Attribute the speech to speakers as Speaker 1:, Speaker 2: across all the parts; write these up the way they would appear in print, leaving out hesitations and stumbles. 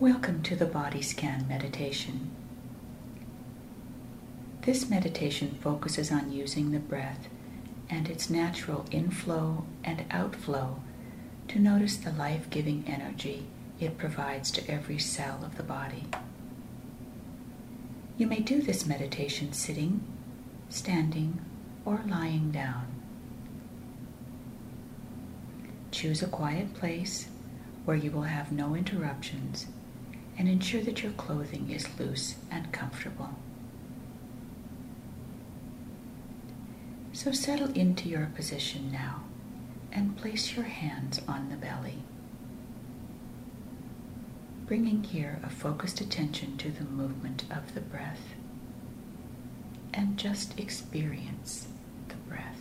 Speaker 1: Welcome to the Body Scan Meditation. This meditation focuses on using the breath and its natural inflow and outflow to notice the life-giving energy it provides to every cell of the body. You may do this meditation sitting, standing, or lying down. Choose a quiet place where you will have no interruptions and ensure that your clothing is loose and comfortable. So settle into your position now and place your hands on the belly, bringing here a focused attention to the movement of the breath, and just experience the breath.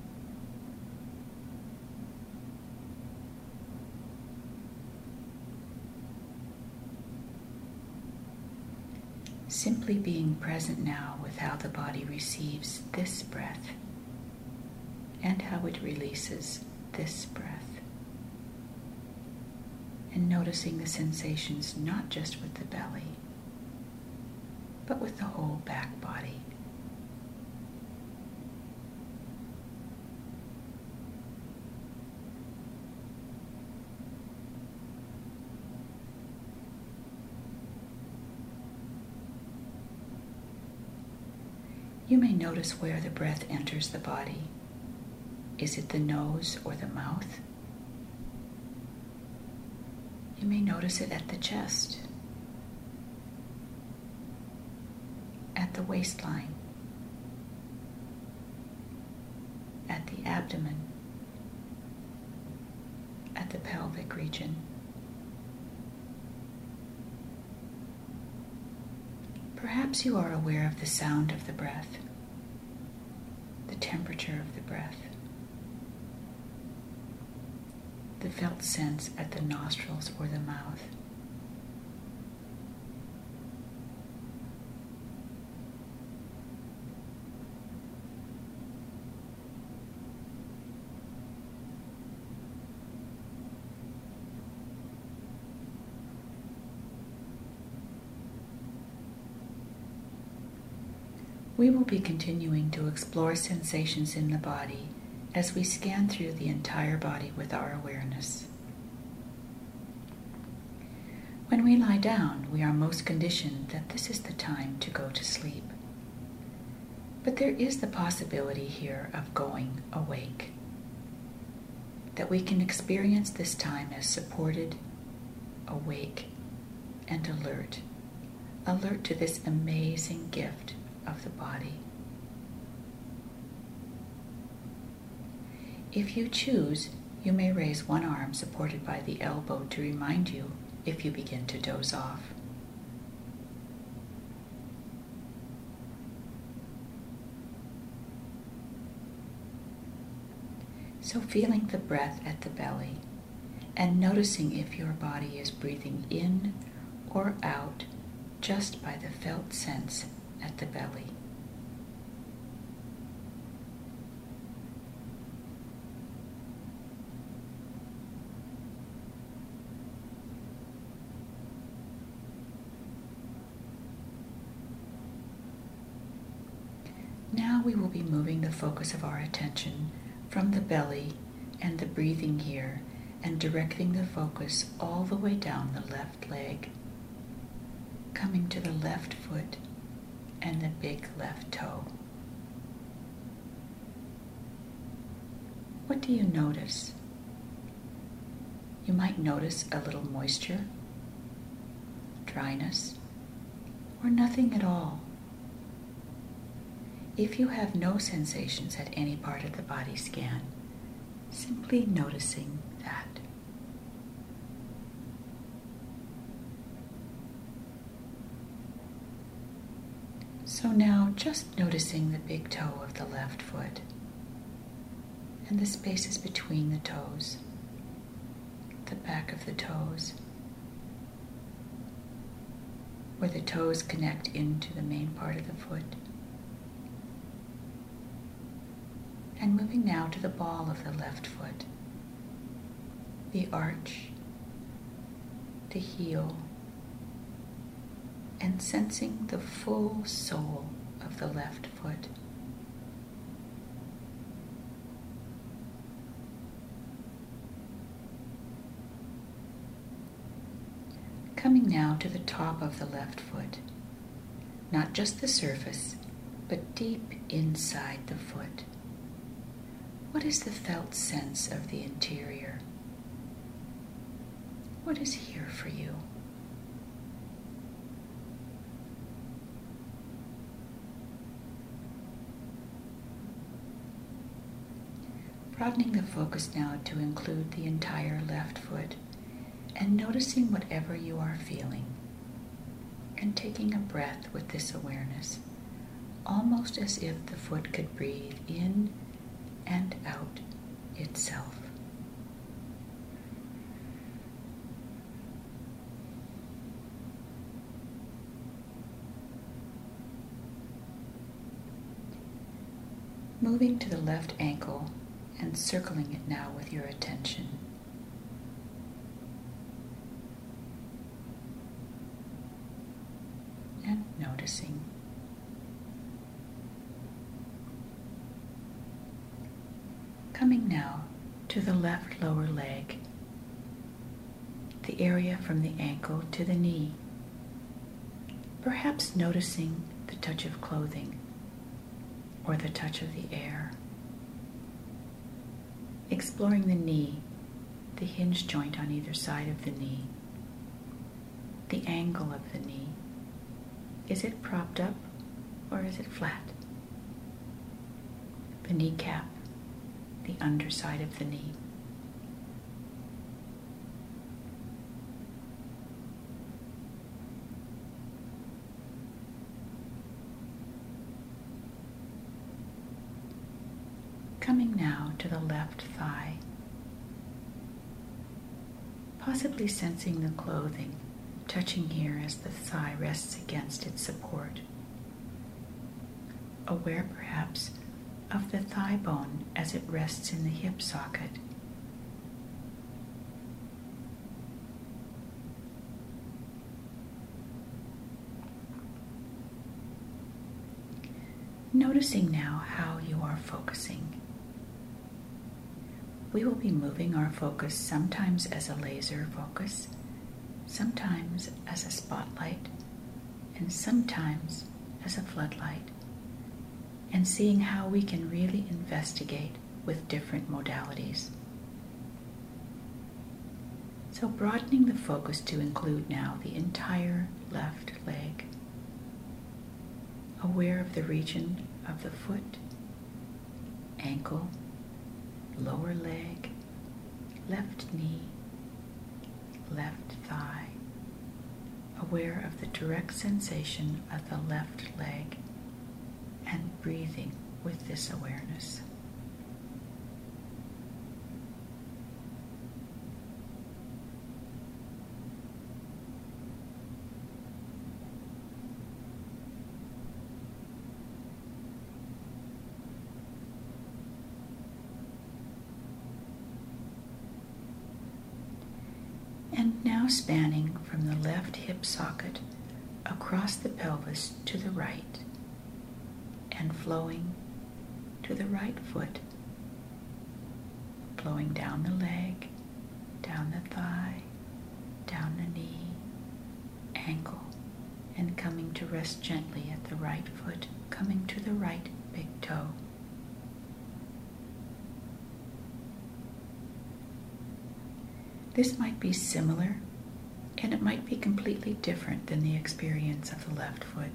Speaker 1: Simply being present now with how the body receives this breath and how it releases this breath. And noticing the sensations not just with the belly, but with the whole back body. You may notice where the breath enters the body. Is it the nose or the mouth? You may notice it at the chest, at the waistline, at the abdomen, at the pelvic region. Perhaps you are aware of the sound of the breath, the temperature of the breath, the felt sense at the nostrils or the mouth. We will be continuing to explore sensations in the body as we scan through the entire body with our awareness. When we lie down, we are most conditioned that this is the time to go to sleep. But there is the possibility here of going awake, that we can experience this time as supported, awake, and alert to this amazing gift of the body. If you choose, you may raise one arm supported by the elbow to remind you if you begin to doze off. So feeling the breath at the belly and noticing if your body is breathing in or out just by the felt sense at the belly. Now we will be moving the focus of our attention from the belly and the breathing here and directing the focus all the way down the left leg, coming to the left foot and the big left toe. What do you notice? You might notice a little moisture, dryness, or nothing at all. If you have no sensations at any part of the body scan, simply noticing that. So now just noticing the big toe of the left foot and the spaces between the toes, the back of the toes, where the toes connect into the main part of the foot. And moving now to the ball of the left foot, the arch, the heel, and sensing the full sole of the left foot. Coming now to the top of the left foot, not just the surface, but deep inside the foot. What is the felt sense of the interior? What is here for you? Broadening the focus now to include the entire left foot and noticing whatever you are feeling and taking a breath with this awareness, almost as if the foot could breathe in and out itself. Moving to the left ankle and circling it now with your attention. And noticing. Coming now to the left lower leg, the area from the ankle to the knee. Perhaps noticing the touch of clothing or the touch of the air. Exploring the knee, the hinge joint on either side of the knee, the angle of the knee. Is it propped up or is it flat? The kneecap, the underside of the knee. Coming now to the left thigh, possibly sensing the clothing touching here as the thigh rests against its support. Aware perhaps of the thigh bone as it rests in the hip socket. Noticing now how you are focusing. We will be moving our focus sometimes as a laser focus, sometimes as a spotlight, and sometimes as a floodlight, and seeing how we can really investigate with different modalities. So broadening the focus to include now the entire left leg, aware of the region of the foot, ankle, lower leg, left knee, left thigh, aware of the direct sensation of the left leg, and breathing with this awareness. And now spanning from the left hip socket across the pelvis to the right and flowing to the right foot, flowing down the leg, down the thigh, down the knee, ankle, and coming to rest gently at the right foot, coming to the right big toe. This might be similar, and it might be completely different than the experience of the left foot.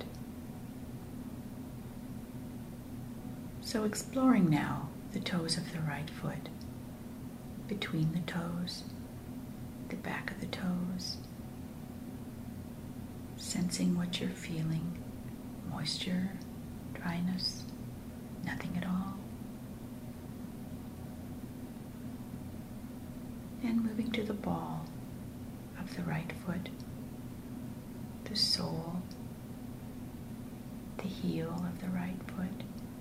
Speaker 1: So exploring now the toes of the right foot, between the toes, the back of the toes, sensing what you're feeling, moisture, dryness, nothing at all. And moving to the ball of the right foot, the sole, the heel of the right foot.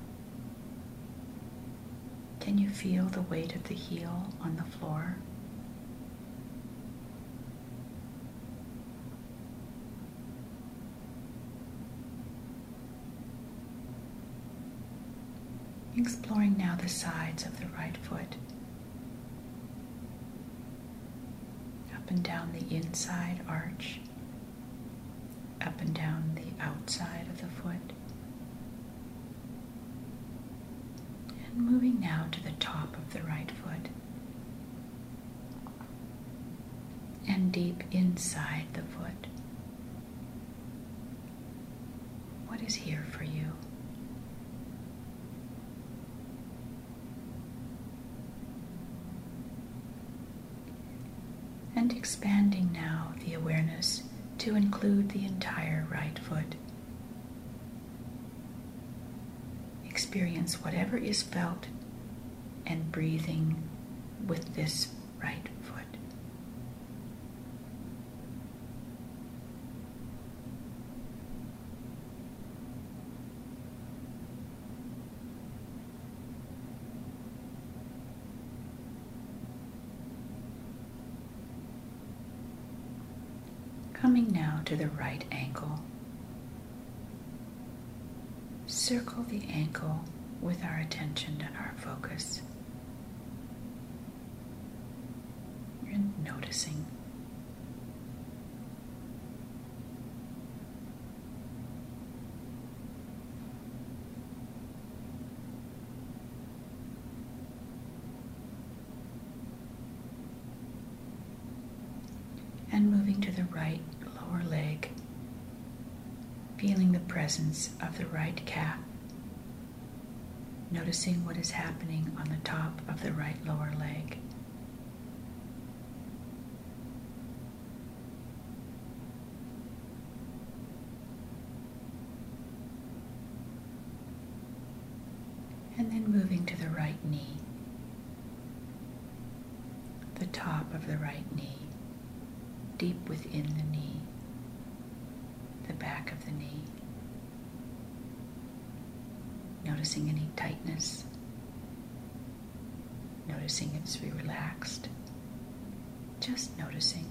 Speaker 1: Can you feel the weight of the heel on the floor? exploring now the sides of the right foot, up and down the inside arch, up and down the outside of the foot, and moving now to the top of the right foot, and deep inside the foot. What is here for you? And expanding now the awareness to include the entire right foot. Experience whatever is felt and breathing with this right foot. Coming now to the right ankle. Circle the ankle with our attention and our focus. And noticing. And moving to the right lower leg, feeling the presence of the right calf, noticing what is happening on the top of the right lower leg. And then moving to the right knee, the top of the right knee, deep within the knee, the back of the knee. Noticing any tightness, noticing it's relaxed, just noticing.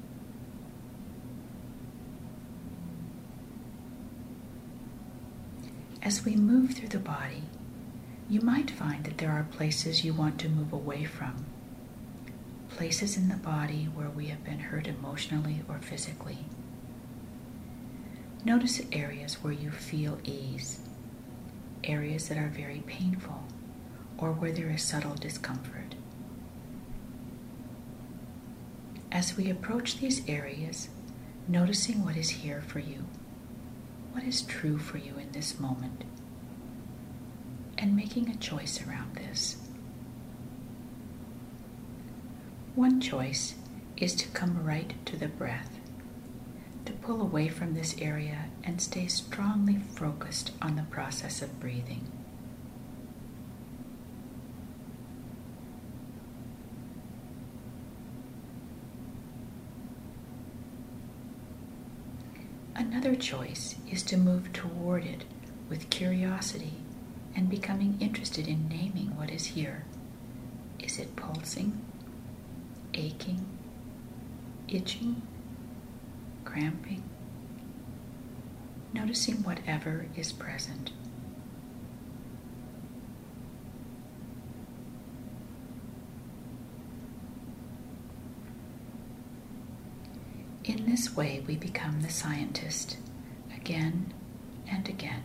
Speaker 1: As we move through the body, you might find that there are places you want to move away from, places in the body where we have been hurt emotionally or physically. Notice areas where you feel ease, areas that are very painful, or where there is subtle discomfort. As we approach these areas, noticing what is here for you, what is true for you in this moment, and making a choice around this. One choice is to come right to the breath, to pull away from this area and stay strongly focused on the process of breathing. Another choice is to move toward it with curiosity and becoming interested in naming what is here. Is it pulsing, aching, itching, cramping? Noticing whatever is present. In this way, we become the scientist again and again.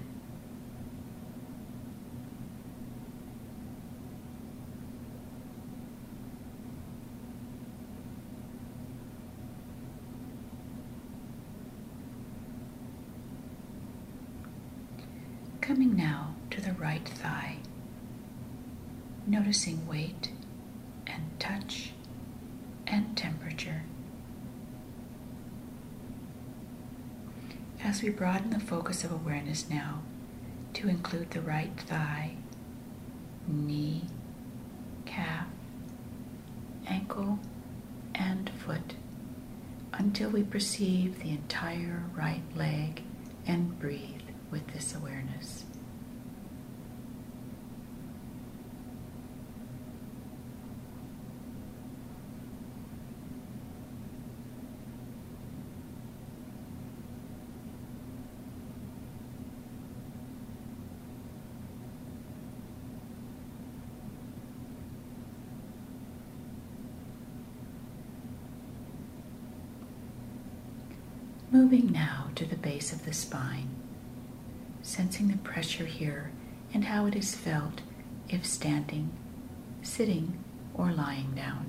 Speaker 1: Coming now to the right thigh, noticing weight and touch and temperature. As we broaden the focus of awareness now to include the right thigh, knee, calf, ankle, and foot, until we perceive the entire right leg and breathe with this awareness. Moving now to the base of the spine, sensing the pressure here and how it is felt if standing, sitting, or lying down.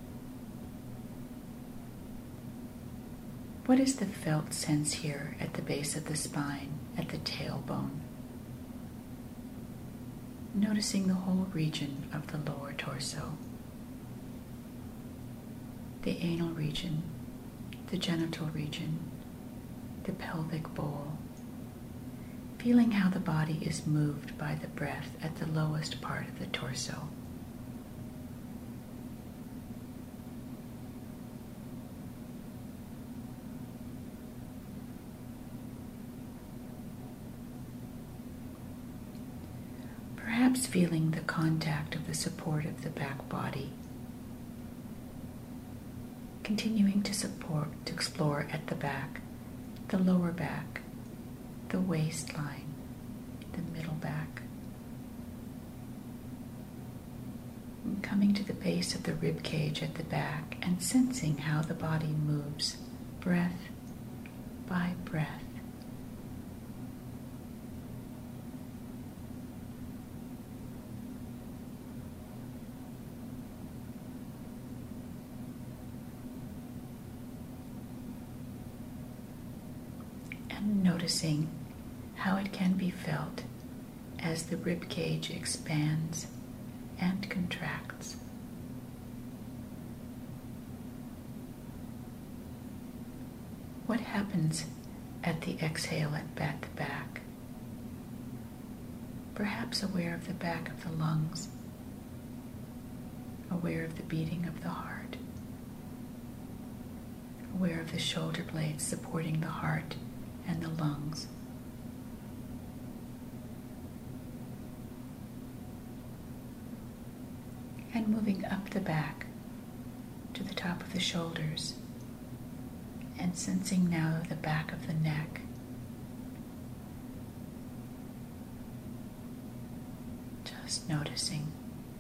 Speaker 1: What is the felt sense here at the base of the spine, at the tailbone? Noticing the whole region of the lower torso, the anal region, the genital region, the pelvic bowl, feeling how the body is moved by the breath at the lowest part of the torso. Perhaps feeling the contact of the support of the back body. Continuing to explore at the back, the lower back, the waistline, the middle back. And coming to the base of the rib cage at the back and sensing how the body moves, breath by breath. And noticing how it can be felt as the rib cage expands and contracts. What happens at the exhale at the back? Perhaps aware of the back of the lungs, aware of the beating of the heart, aware of the shoulder blades supporting the heart and the lungs. And moving up the back to the top of the shoulders and sensing now the back of the neck. Just noticing.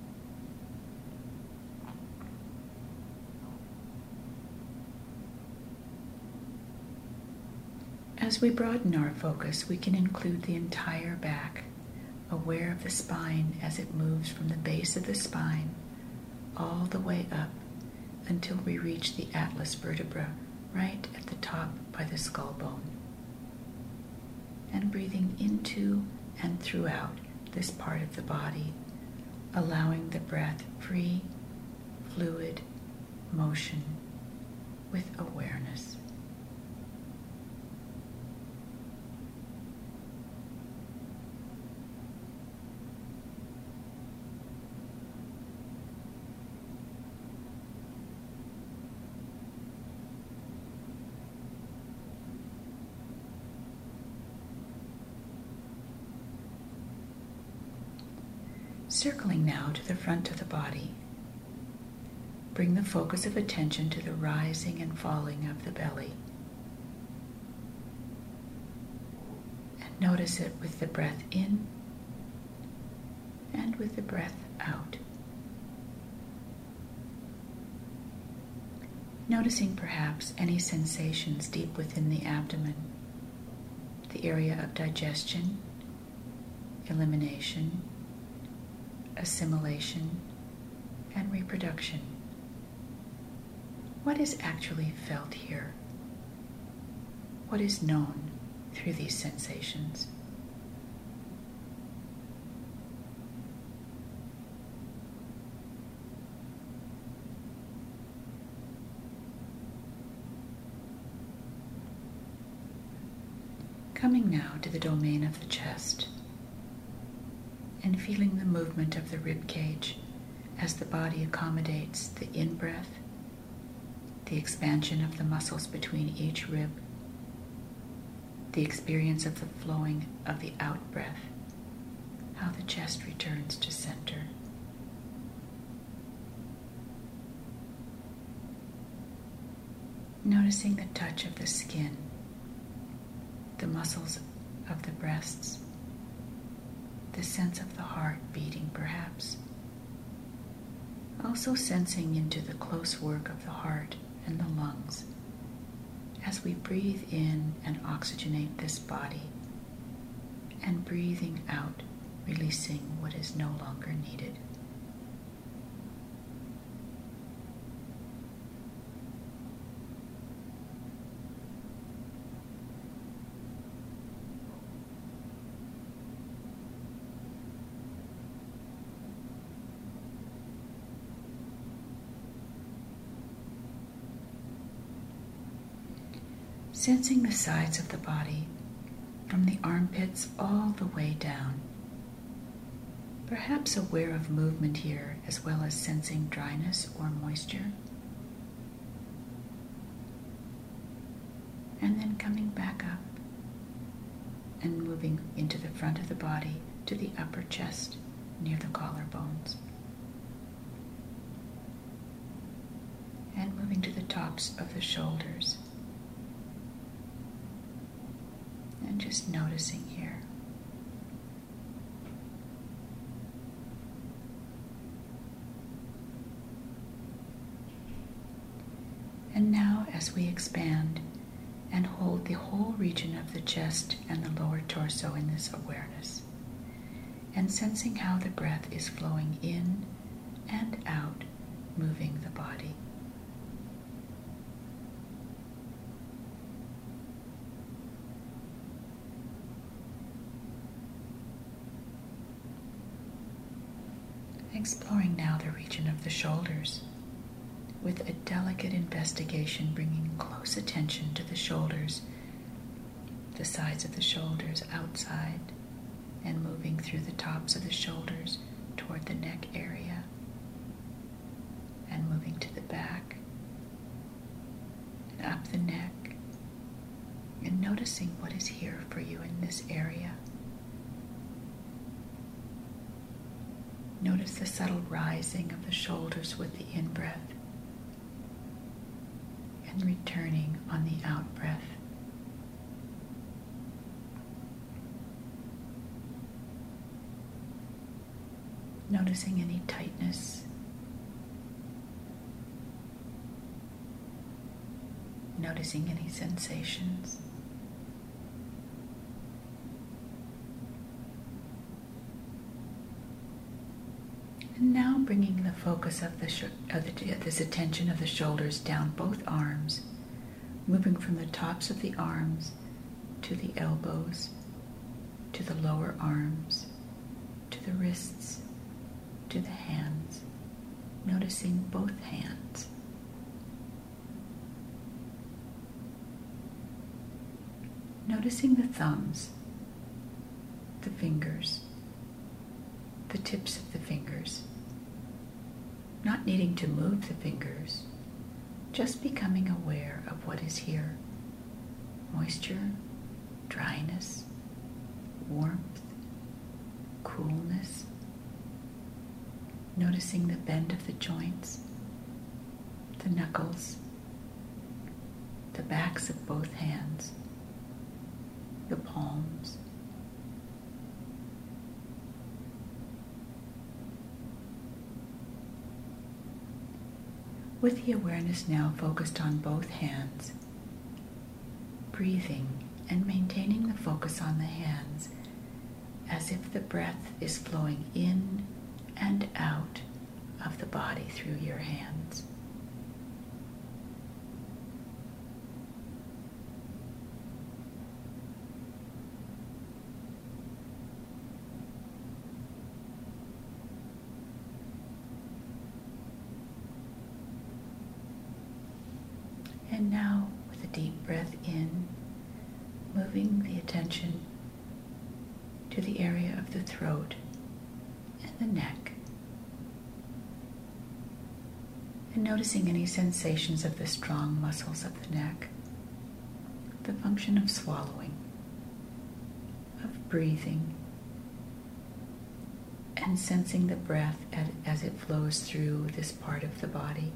Speaker 1: As we broaden our focus, we can include the entire back, aware of the spine as it moves from the base of the spine all the way up until we reach the atlas vertebra right at the top by the skull bone. And breathing into and throughout this part of the body, allowing the breath free, fluid motion with awareness. Circling now to the front of the body, bring the focus of attention to the rising and falling of the belly. And notice it with the breath in and with the breath out. Noticing perhaps any sensations deep within the abdomen, the area of digestion, elimination, assimilation, and reproduction. What is actually felt here? What is known through these sensations? Coming now to the domain of the chest, and feeling the movement of the rib cage as the body accommodates the in-breath, the expansion of the muscles between each rib, the experience of the flowing of the out-breath, how the chest returns to center. Noticing the touch of the skin, the muscles of the breasts, the sense of the heart beating perhaps. Also sensing into the close work of the heart and the lungs as we breathe in and oxygenate this body, and breathing out, releasing what is no longer needed. Sensing the sides of the body, from the armpits all the way down. Perhaps aware of movement here, as well as sensing dryness or moisture. And then coming back up and moving into the front of the body to the upper chest near the collarbones. And moving to the tops of the shoulders. And just noticing here. And now as we expand and hold the whole region of the chest and the lower torso in this awareness, and sensing how the breath is flowing in and out, moving the body. Exploring now the region of the shoulders, with a delicate investigation bringing close attention to the shoulders, the sides of the shoulders outside, and moving through the tops of the shoulders toward the neck area, and moving to the back, and up the neck, and noticing what is here for you in this area. Notice the subtle rising of the shoulders with the in-breath and returning on the out-breath. Noticing any tightness. Noticing any sensations. And now bringing the focus of this attention of the shoulders down both arms, moving from the tops of the arms to the elbows, to the lower arms, to the wrists, to the hands, noticing both hands. Noticing the thumbs, the fingers, the tips of the fingers, not needing to move the fingers, just becoming aware of what is here. Moisture, dryness, warmth, coolness. Noticing the bend of the joints, the knuckles, the backs of both hands, the palms. With the awareness now focused on both hands, breathing and maintaining the focus on the hands as if the breath is flowing in and out of the body through your hands. And now, with a deep breath in, moving the attention to the area of the throat and the neck, and noticing any sensations of the strong muscles of the neck, the function of swallowing, of breathing, and sensing the breath as it flows through this part of the body.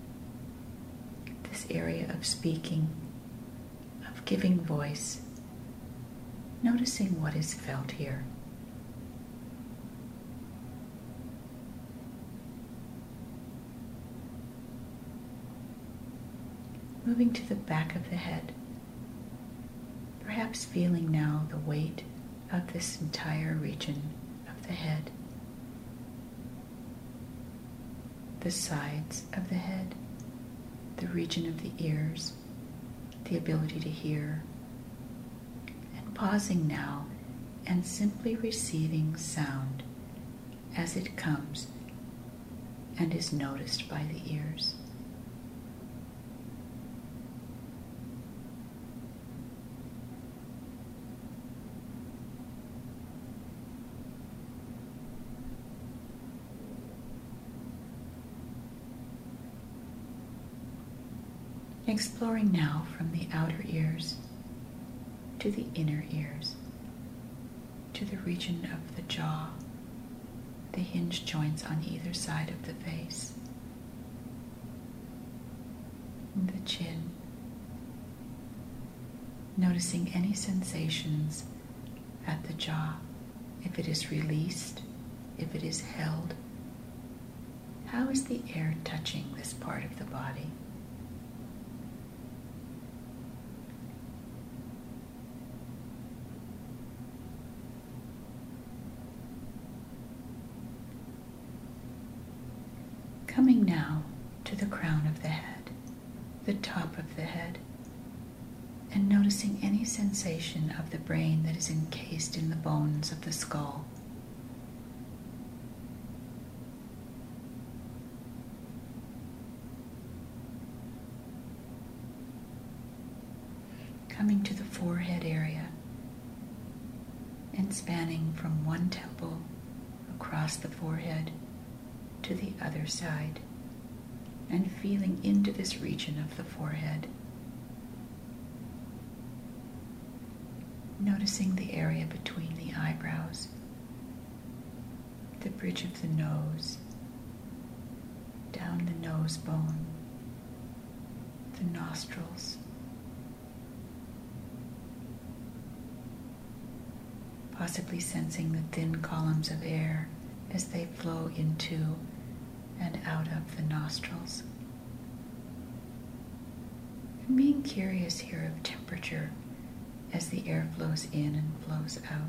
Speaker 1: This area of speaking, of giving voice, noticing what is felt here. moving to the back of the head, perhaps feeling now the weight of this entire region of the head, the sides of the head, the region of the ears, the ability to hear, and pausing now and simply receiving sound as it comes and is noticed by the ears. Exploring now from the outer ears to the inner ears, to the region of the jaw, the hinge joints on either side of the face, the chin, noticing any sensations at the jaw, if it is released, if it is held. How is the air touching this part of the body? Coming now to the crown of the head, the top of the head, and noticing any sensation of the brain that is encased in the bones of the skull. Coming to the forehead area and spanning from one temple across the forehead to the other side, and feeling into this region of the forehead, noticing the area between the eyebrows, the bridge of the nose, down the nose bone, the nostrils, possibly sensing the thin columns of air as they flow into and out of the nostrils. And being curious here of temperature as the air flows in and flows out.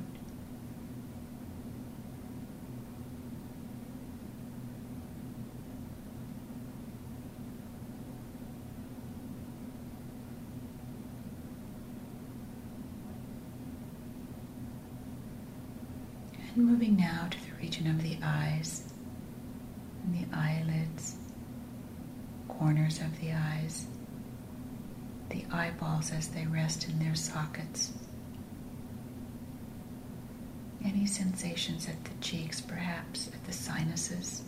Speaker 1: And moving now to the region of the eyes and the eyelids, corners of the eyes, the eyeballs as they rest in their sockets. Any sensations at the cheeks, perhaps at the sinuses.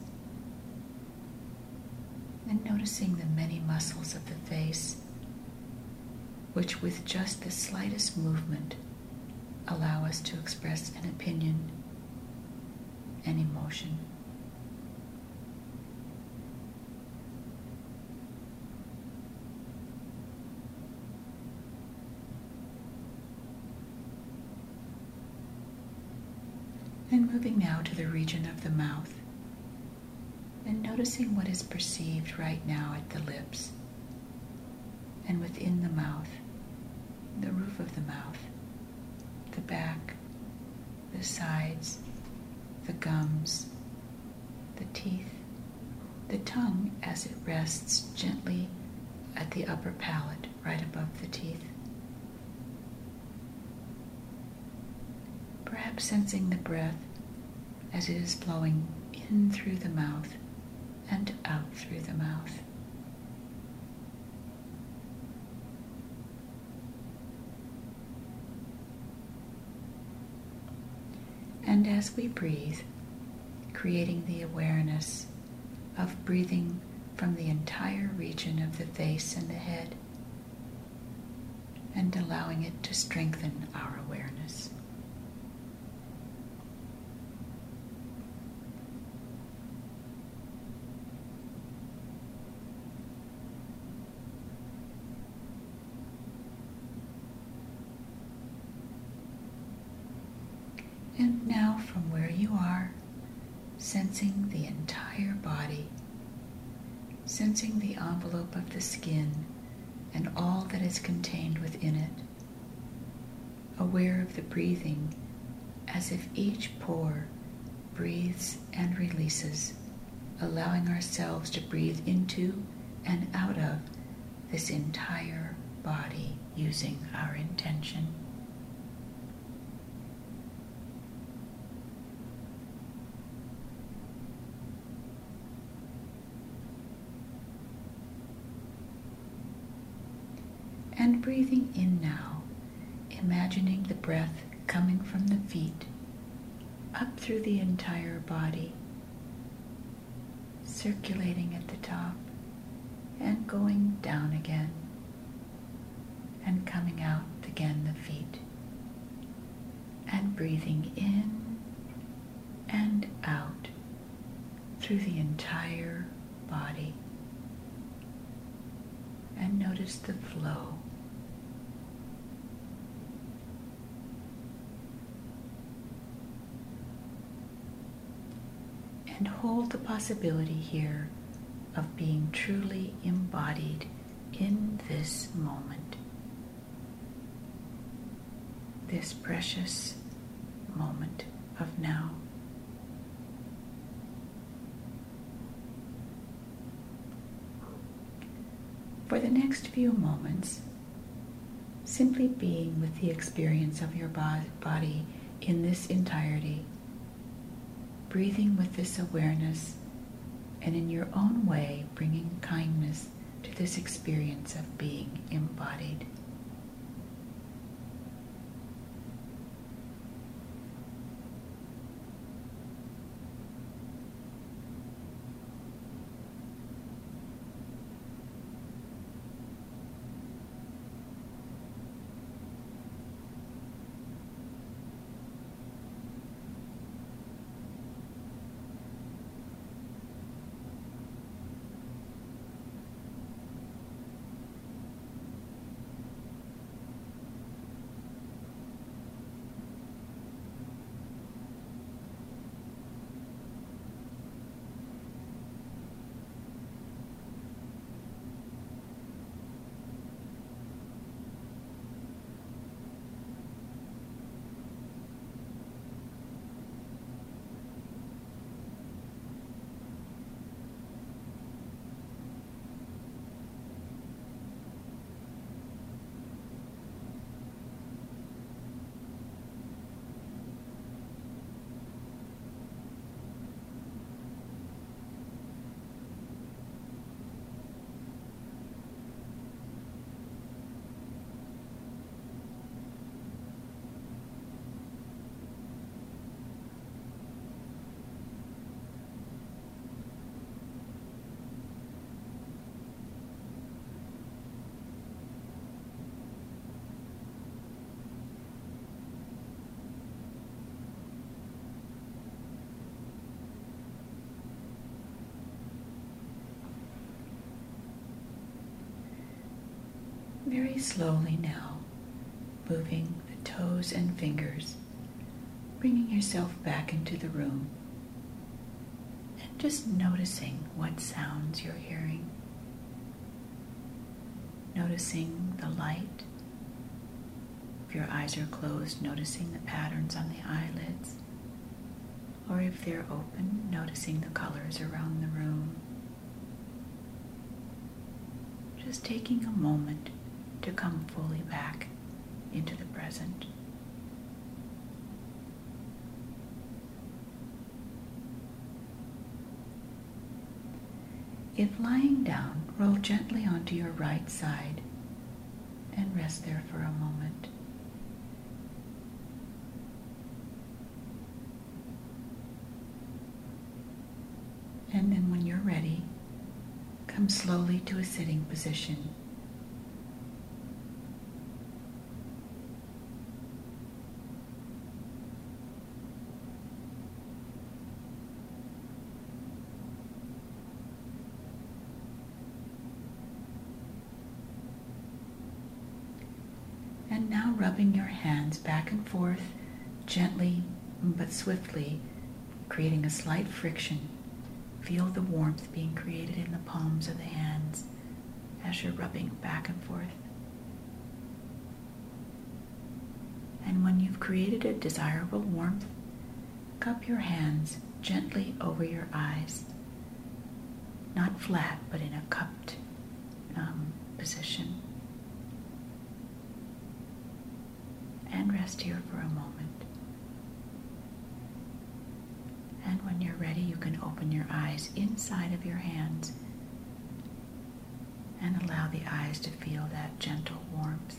Speaker 1: And noticing the many muscles of the face, which with just the slightest movement allow us to express an opinion, an emotion. And moving now to the region of the mouth, and noticing what is perceived right now at the lips, and within the mouth, the roof of the mouth, the back, the sides, the gums, the teeth, the tongue as it rests gently at the upper palate, right above the teeth. Perhaps sensing the breath as it is flowing in through the mouth and out through the mouth. And as we breathe, creating the awareness of breathing from the entire region of the face and the head, and allowing it to strengthen our awareness. And now from where you are, sensing the entire body, sensing the envelope of the skin and all that is contained within it. Aware of the breathing as if each pore breathes and releases, allowing ourselves to breathe into and out of this entire body using our intention. And breathing in now, imagining the breath coming from the feet up through the entire body, circulating at the top and going down again, and coming out again the feet, and breathing in and out through the entire body. And notice the flow. And hold the possibility here of being truly embodied in this moment, this precious moment of now. For the next few moments, simply being with the experience of your body in this entirety, breathing with this awareness, and in your own way bringing kindness to this experience of being embodied. Very slowly now, moving the toes and fingers, bringing yourself back into the room, and just noticing what sounds you're hearing. Noticing the light. If your eyes are closed, noticing the patterns on the eyelids. Or if they're open, noticing the colors around the room. Just taking a moment to come fully back into the present. If lying down, roll gently onto your right side and rest there for a moment. And then when you're ready, come slowly to a sitting position. And now rubbing your hands back and forth, gently but swiftly, creating a slight friction. Feel the warmth being created in the palms of the hands as you're rubbing back and forth. And when you've created a desirable warmth, cup your hands gently over your eyes, not flat, but in a cupped position. And rest here for a moment. And when you're ready, you can open your eyes inside of your hands and allow the eyes to feel that gentle warmth.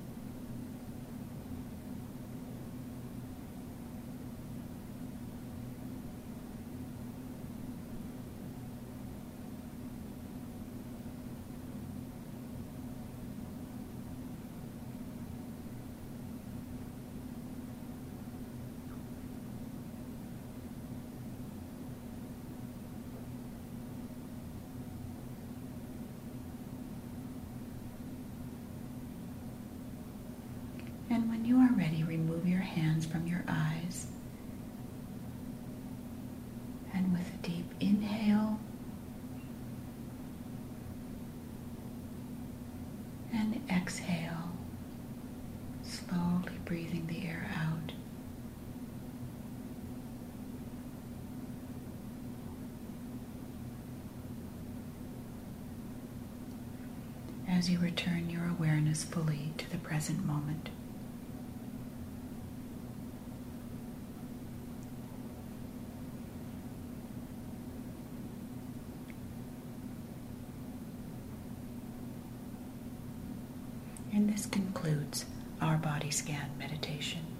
Speaker 1: And when you are ready, remove your hands from your eyes. And with a deep inhale and exhale, slowly breathing the air out. As you return your awareness fully to the present moment. And this concludes our body scan meditation.